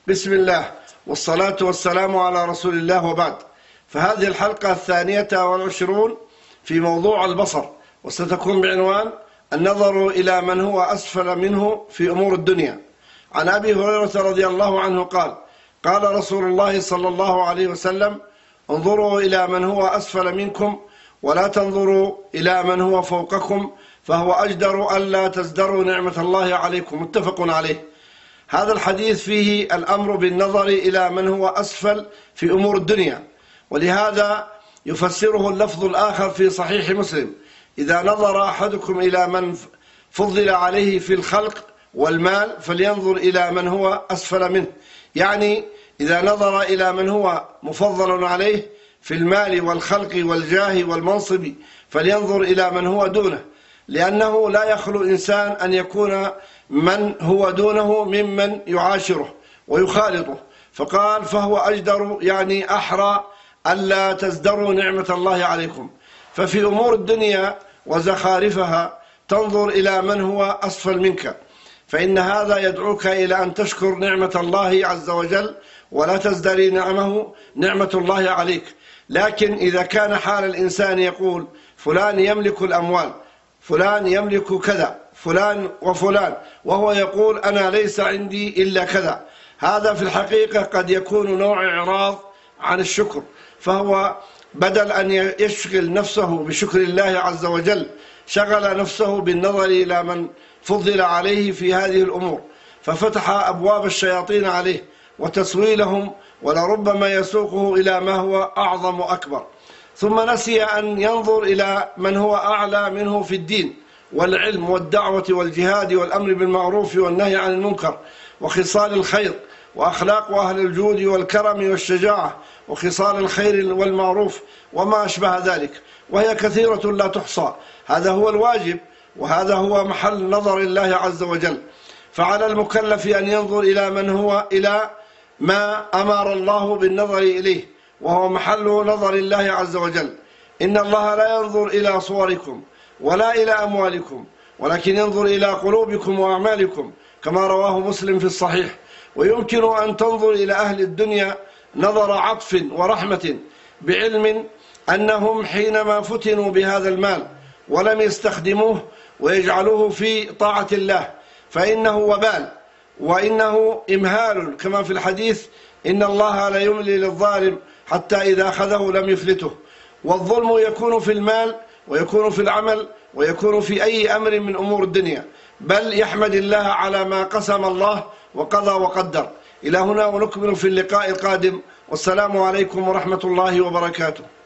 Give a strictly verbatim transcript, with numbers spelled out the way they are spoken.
بسم الله والصلاة والسلام على رسول الله، وبعد. فهذه الحلقة الثانية والعشرون في موضوع البصر، وستكون بعنوان النظر إلى من هو أسفل منه في أمور الدنيا. عن أبي هريرة رضي الله عنه قال: قال رسول الله صلى الله عليه وسلم: انظروا إلى من هو أسفل منكم ولا تنظروا إلى من هو فوقكم، فهو أجدر ألا تزدروا نعمة الله عليكم. متفق عليه. هذا الحديث فيه الأمر بالنظر إلى من هو أسفل في أمور الدنيا، ولهذا يفسره اللفظ الآخر في صحيح مسلم: إذا نظر أحدكم إلى من فضل عليه في الخلق والمال فلينظر إلى من هو أسفل منه. يعني إذا نظر إلى من هو مفضل عليه في المال والخلق والجاه والمنصب فلينظر إلى من هو دونه، لأنه لا يخلو إنسان أن يكون من هو دونه ممن يعاشره ويخالطه. فقال: فهو أجدر، يعني أحرى ألا تزدروا نعمة الله عليكم. ففي أمور الدنيا وزخارفها تنظر إلى من هو أسفل منك، فإن هذا يدعوك إلى أن تشكر نعمة الله عز وجل ولا تزدري نعمه نعمة الله عليك. لكن إذا كان حال الإنسان يقول: فلان يملك الأموال، فلان يملك كذا، فلان وفلان، وهو يقول: أنا ليس عندي إلا كذا، هذا في الحقيقة قد يكون نوع إعراض عن الشكر. فهو بدل أن يشغل نفسه بشكر الله عز وجل شغل نفسه بالنظر إلى من فضل عليه في هذه الأمور، ففتح أبواب الشياطين عليه وتسويلهم، ولربما يسوقه إلى ما هو أعظم وأكبر. ثم نسي أن ينظر إلى من هو أعلى منه في الدين والعلم والدعوة والجهاد والأمر بالمعروف والنهي عن المنكر وخصال الخير وأخلاق أهل الجود والكرم والشجاعة وخصال الخير والمعروف وما أشبه ذلك، وهي كثيرة لا تحصى. هذا هو الواجب، وهذا هو محل نظر الله عز وجل. فعلى المكلف أن ينظر إلى من هو إلى ما أمر الله بالنظر إليه، وهو محل نظر الله عز وجل. إن الله لا ينظر إلى صوركم ولا إلى أموالكم، ولكن ينظر إلى قلوبكم وأعمالكم، كما رواه مسلم في الصحيح. ويمكن أن تنظر إلى أهل الدنيا نظر عطف ورحمة، بعلم أنهم حينما فتنوا بهذا المال ولم يستخدموه ويجعلوه في طاعة الله فإنه وبال وإنه إمهال، كما في الحديث: إن الله لا يملي للظالم حتى إذا أخذه لم يفلته. والظلم يكون في المال ويكون في العمل ويكون في أي أمر من أمور الدنيا، بل يحمد الله على ما قسم الله وقضى وقدر. إلى هنا، ونكمل في اللقاء القادم، والسلام عليكم ورحمة الله وبركاته.